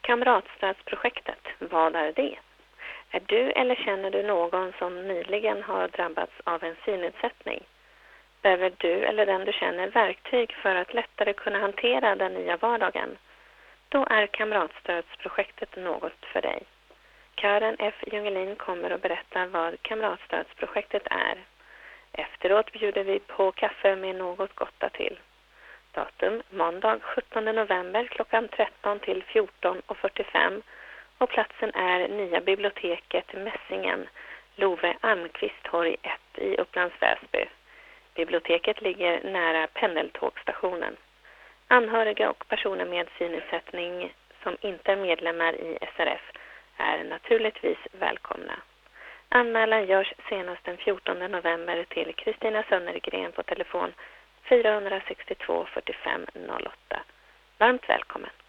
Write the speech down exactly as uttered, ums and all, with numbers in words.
Kamratstödsprojektet, vad är det? Är du eller känner du någon som nyligen har drabbats av en synnedsättning? Behöver du eller den du känner verktyg för att lättare kunna hantera den nya vardagen? Då är Kamratstödsprojektet något för dig. Kören F. Jungelin kommer att berätta vad Kamratstödsprojektet är. Efteråt bjuder vi på kaffe med något gott till. Datum måndag sjuttonde november klockan tretton till fjorton och fyrtiofem och platsen är Nya biblioteket Mässingen, Love Almqvist torg ett i Upplands Väsby. Biblioteket ligger nära pendeltågstationen. Anhöriga och personer med synnedsättning som inte är medlemmar i S R F är naturligtvis välkomna. Anmälan görs senast den fjortonde november till Kristina Sönnergren på telefon fyra sex två fyrtiofem noll åtta. Varmt välkommen!